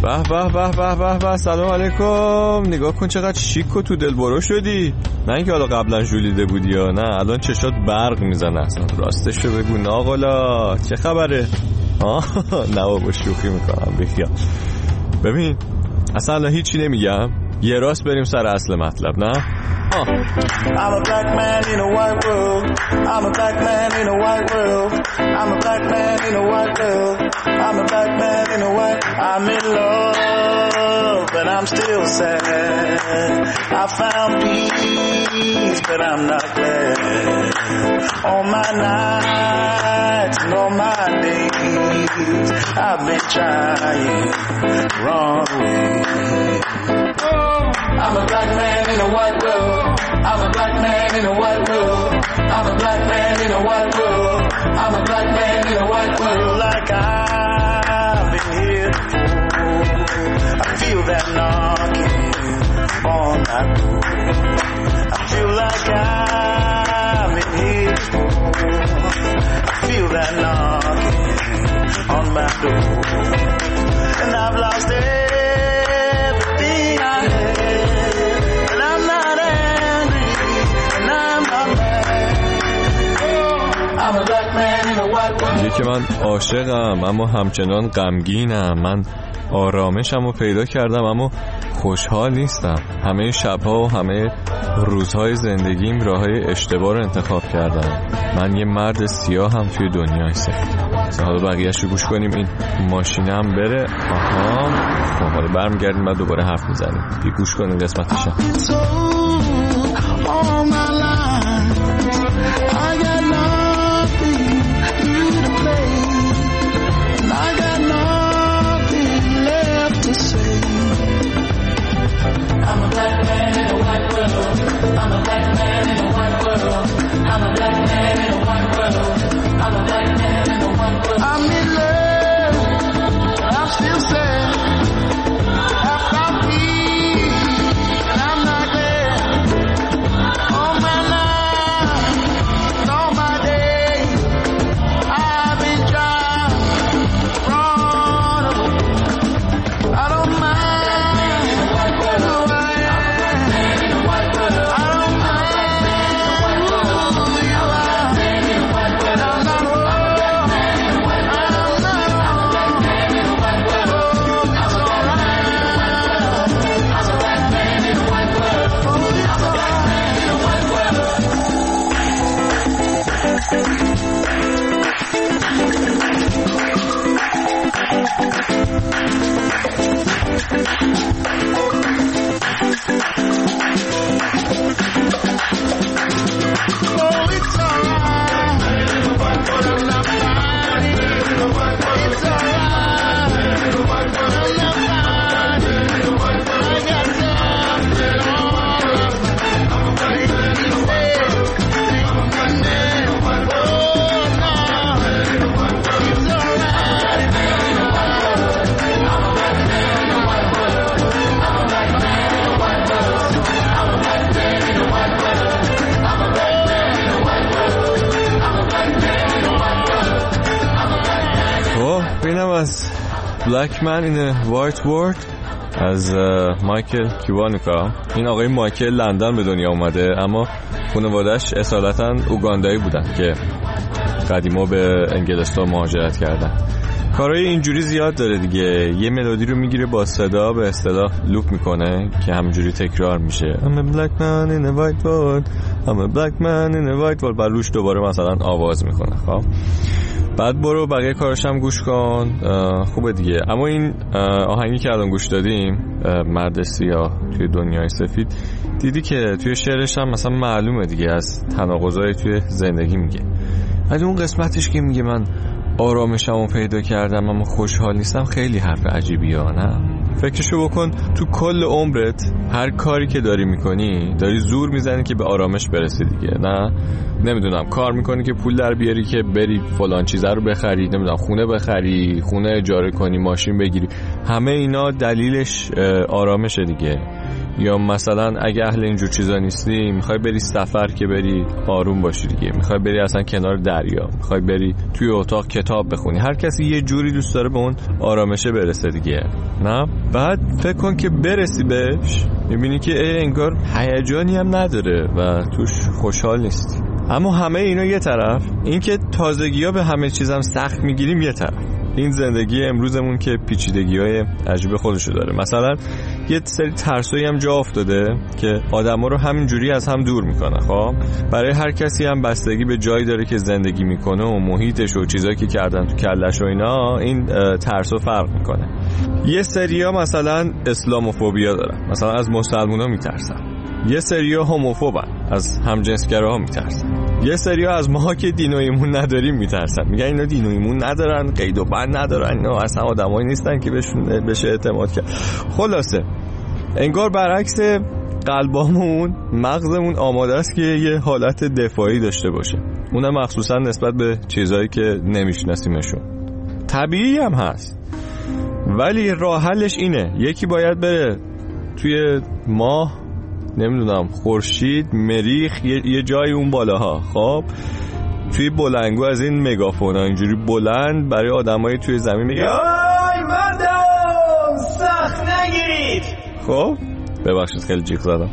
به به به به به به، سلام علیکم. نگاه کن چقدر شیک و تو دل برو شدی. نه اینکه حالا قبلا ژولیده بودی یا نه، الان چشات برق میزنه اصلا. راستشو بگو ناقلا چه خبره؟ نه بابا شوخی میکنم بخیا. ببین اصلا هیچی نمیگم، یه راست بریم سر اصل مطلب. نه I'm a black man in a white world. I'm a black man in a white world. I'm a black man in a white world. I'm a black man in a white. I'm in love, but I'm still sad. I found peace, but I'm not glad. All my nights and all my days, I've been trying the wrong way. I'm a black man in a white world. I'm a black man in a white world. I'm a black man in a white world. I'm a black man in a white world. Like I've been here before. I feel that knocking on my door. I feel like I've been here before. I feel that knocking on my door. And I've lost everything I had. And I'm not angry, and I'm not mad. I'm a black man in a white world. میگه که من عاشقم اما همچنان غمگینم. من آرامشم رو پیدا کردم اما خوشحال نیستم. همه شبها و همه روزهای زندگیم راههای اشتباه رو انتخاب کردم. من یه مرد سیاه هم توی دنیای سفید. حالا بقیه‌اش رو گوش کنیم. این ماشینم بره. آها خب حالا برمیگردیم بعد دوباره حرف میزنیم. یه گوش کنیم قسمتشم. I'm a black man in a white world. I'm a black man in a white world. I'm a black man in a white world. I'm a black man in a white world. I'm in love, I'm still sad. I found peace, and I'm not there. All my life, all my days, I've been trying wrong. I don't mind. اینم از Black Man in a White World از مایکل کیوانوکا. این آقای مایکل لندن به دنیا اومده اما خانواده‌اش اصالتا اوگاندایی بودن که قدیما به انگلستان مهاجرت کردن. کارهای اینجوری زیاد داره دیگه. یه ملودی رو میگیره با صدا به اصطلاح لوپ میکنه که همینجوری تکرار میشه. I'm a black man in a white world. I'm a black man in a white world. بعد روش دوباره مثلا آواز میکنه. خب بعد برو بقیه کارش هم گوش کن. خوبه دیگه. اما این آهنگی که الان گوش دادیم مرد سیاه توی دنیای سفید، دیدی که توی شعرش هم مثلا معلومه دیگه از تناقضای توی زندگی میگه. ولی اون قسمتش که میگه من آرامشمو پیدا کردم اما خوشحال نیستم خیلی حرف عجیبیه. نه فکرشو بکن، تو کل عمرت هر کاری که داری میکنی داری زور میزنی که به آرامش برسی دیگه. نه نمیدونم کار میکنی که پول در بیاری که بری فلان چیزا رو بخری، نمیدونم خونه بخری، خونه اجاره کنی، ماشین بگیری، همه اینا دلیلش آرامشه دیگه. یا مثلا اگه اهل اینجور چیزا نیستی، میخوای بری سفر که بری آروم باشی دیگه، میخوای بری اصلا کنار دریا، میخوای بری توی اتاق کتاب بخونی. هر کسی یه جوری دوست داره به اون آرامشه برسه دیگه. نه بعد فکر کن که برسی بهش میبینی که انگار هیجانی هم نداره و توش خوشحال نیستی. اما همه اینا یه طرف، این که تازگی‌ها به همه چیزم سخت میگیریم یه طرف. این زندگی امروزمون که پیچیدگی‌های عجیب خودشو داره. مثلا یه سری ترسایی هم جا افتاده که آدما رو همینجوری از هم دور میکنه. خب برای هر کسی هم بستگی به جایی داره که زندگی میکنه و محیطش و چیزایی که کردن تو کلش و اینا، این ترسو فرق میکنه. یه سریا مثلا اسلاموفوبیا دارن، مثلا از مسلمونا میترسن. یه سریا هوموفوبن، از همجنسگراها میترسن. یه سریا از ماها که دین و ایمون نداریم میترسن، میگن اینا دین و ایمون ندارن، قید و بند ندارن، اینا اصلا آدمایی نیستن که بشه اعتماد کرد. خلاصه انگار برعکس قلبامون، مغزمون آماده است که یه حالت دفاعی داشته باشه، اونم مخصوصا نسبت به چیزایی که نمیشناسیمشون. طبیعی هم هست، ولی راه حلش اینه: یکی باید بره توی ماه، نمیدونم خورشید، مریخ، یه جای اون بالاها، خب توی بلنگو از این مگافونا اینجوری بلند برای آدمای توی زمین میگه آی مردم سخت نگیرید. خب ببخشید خیلی جیغ زدم.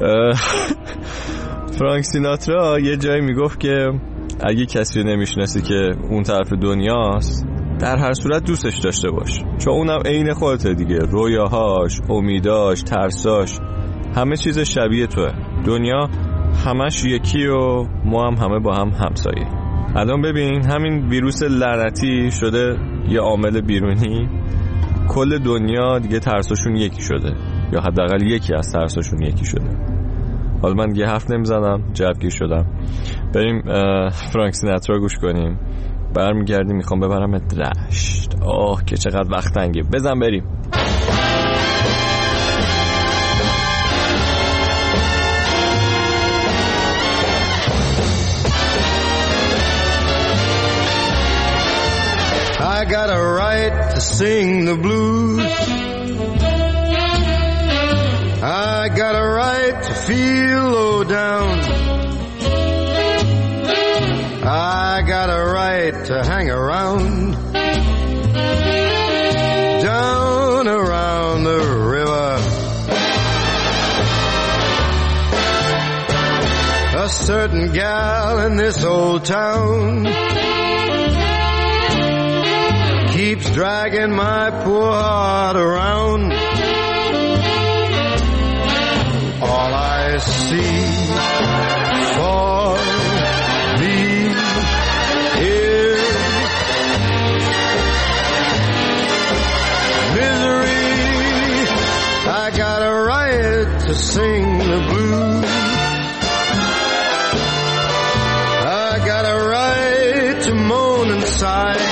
فرانک سیناترا یه جایی میگفت که اگه کسی رو نمیشناسی که اون طرف دنیاست، در هر صورت دوستش داشته باش، چون اونم عین خودته دیگه. رویاهاش، امیداش، ترساش، همه چیز شبیه توه. دنیا همش یکی و ما هم همه با هم همسایه. الان ببین همین ویروس لعنتی شده یه عامل بیرونی، کل دنیا دیگه ترساشون یکی شده، یا حداقل یکی از ترساشون یکی شده. حالا من دیگه حرف نمیزنم، جوگیر شدم. بریم فرانک سیناترا گوش کنیم، برمیگردیم میخوام ببرم رشت. آه که چقدر وقت تنگه، بزن بریم. I got a right to sing the blues. I got a right to feel low down. I got a right to hang around down around the river. A certain gal in this old town keeps dragging my poor heart around. All I see for me is misery. I got a right to sing the blues. I got a right to moan and sigh.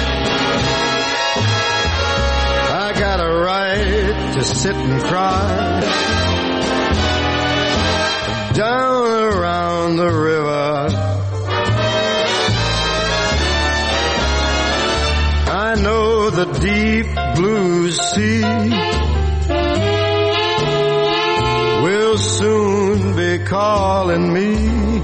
To sit and cry down around the river. I know the deep blue sea will soon be calling me.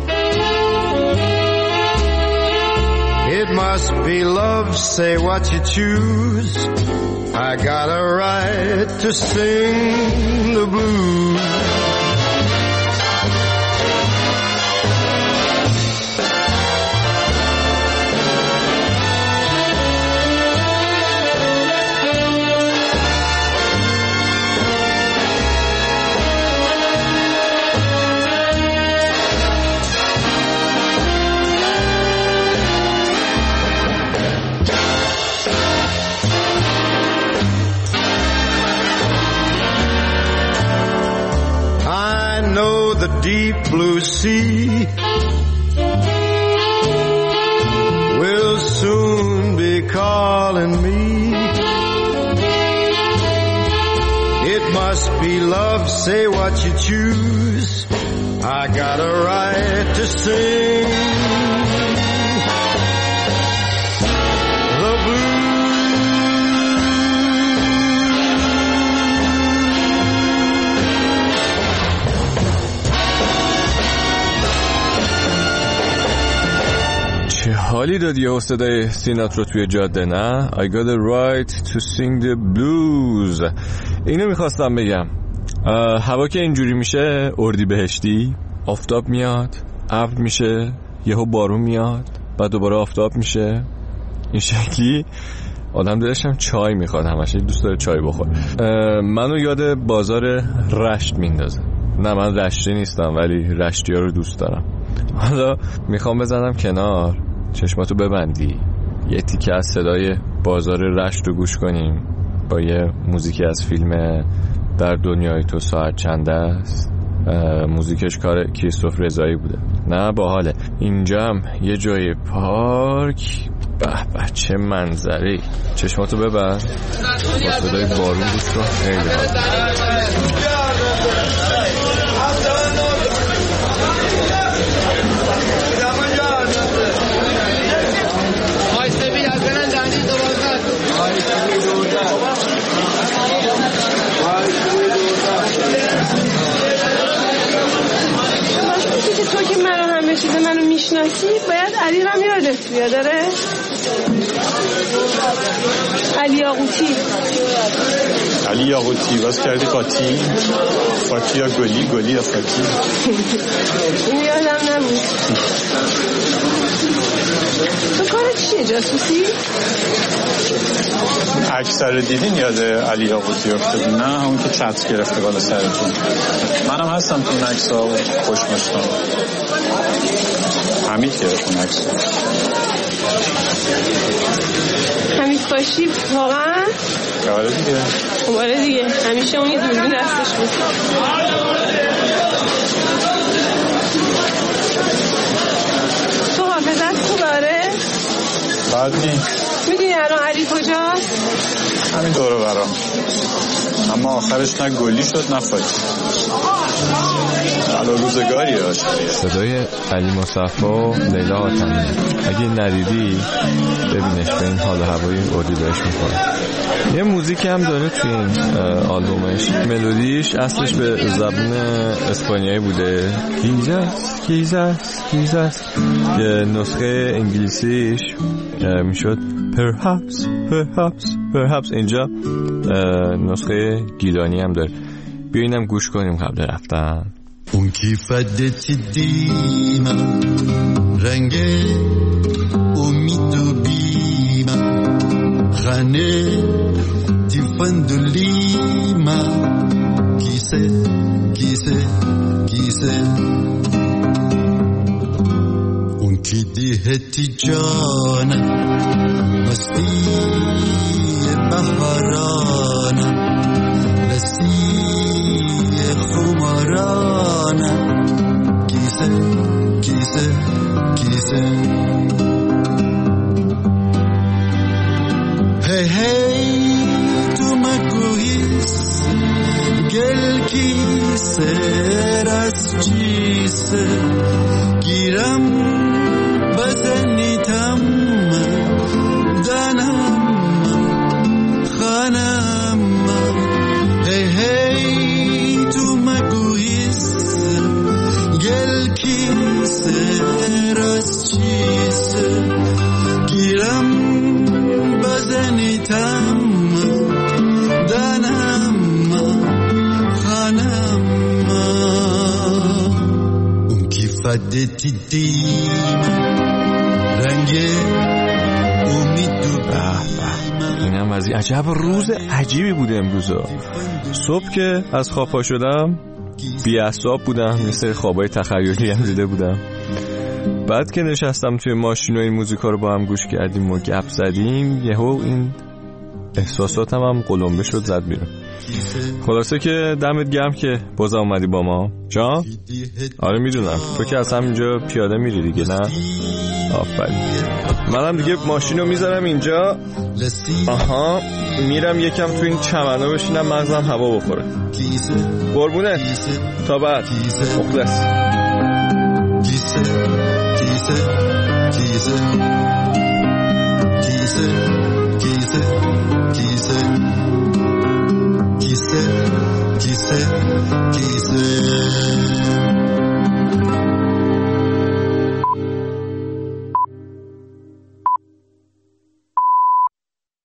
It must be love, say what you choose. I got a right to sing the blues. The deep blue sea will soon be calling me. must be love, say what you choose. I got a right to sing the blues. چه حالی داد یه صدای سیناترا توی جاده، نه؟ I got a right to sing the blues. اینو میخواستم بگم. هوا که اینجوری میشه، اردیبهشتی، آفتاب میاد، ابر میشه، یهو بارون میاد، بعد دوباره آفتاب میشه. این شکلی آدم دلش هم چای میخواد، همش دوست داره چای بخور. منو یاد بازار رشت میندازه. نه من رشتی نیستم ولی رشتی ها رو دوست دارم. حالا میخوام بزنم کنار، چشماتو ببندی، یه تیکه از صدای بازار رشت رو گوش کنیم با یه موزیکی از فیلم در دنیای تو ساعت چند است. موزیکش کار کریستوف رضایی بوده. نه باحاله. اینجا هم یه جای پارک، به به چه منظری. چشماتو ببند با صدای بارون گوش کن، خیلی تو که منو همه چیز منو میشناسی باید علی رو یادت بیاد. داره علی یاقوتی باز کردی قاطی یا گلی یا فاتی. این یادم نبود. تو کارت چیه؟ جاسوسی؟ اکثر رو دیدین یاد علی یاقوتی افتادی؟ نه همون که چتر گرفته بالا سرتون. منم هستم تو اون عکس ها خوشمشتم. حمید گرفت اون عکس ها. حمید باشی واقعا؟ آره دیگه همیشه اون یه دوربین دستش بود. تو حافظت خوب داره؟ بعد میدونی الان علی کجاست؟ همین دورو برام، اما آخرش نه گلی شد نه فاتی. الان روزگاری هاشت. صدای علی مصطفی و لیلا حاتمی. اگه ندیدی ببینش، به این حال و هوای اردیبهشت میکنه. یه موزیک هم داره توی این آلبومش. ملودیش اصلش به زبان اسپانیایی بوده، کیزاس. یه نسخه انگلیسیش میشد perhaps. اینجا نسخه گیلانی هم داره. بیا اینم گوش کنیم قبل رفتن. اون کیفدتی دیمم رنگ امید و بیمم خانه تیفندولیمم کیسه اون کی دیهتی جانم مستی بهارانم لسی خمارانم کیسه هی تو مگویس گل کیسه راست چیسه گیرم بزنیتم دانم خانم هی تو مگویس گل کیسه راست چیسه گیرم بزنیتم دانم خانم اون کیفدتی دیم رنگ امید و اینم وضعی. عجب روز عجیبی بوده امروزا. صبح که از خواب پا شدم بی‌اعصاب بودم، یه سری خوابای تخیلی هم دیده بودم. بعد که نشستم توی ماشین و این موزیکا رو با هم گوش کردیم و گپ زدیم، یهو این احساساتم هم قلمبه شد زد بیرون. خلاصه که دمت گرم که باز اومدی با ما. جان؟ آره میدونم تو که اصلا اینجا پیاده میری دیگه نه؟ آفرین. منم دیگه ماشینو میذارم اینجا. آها میرم یکم تو این چمنا بشینم مغزم هوا بخوره. قربونه تا بعد. مخلص. Qui sait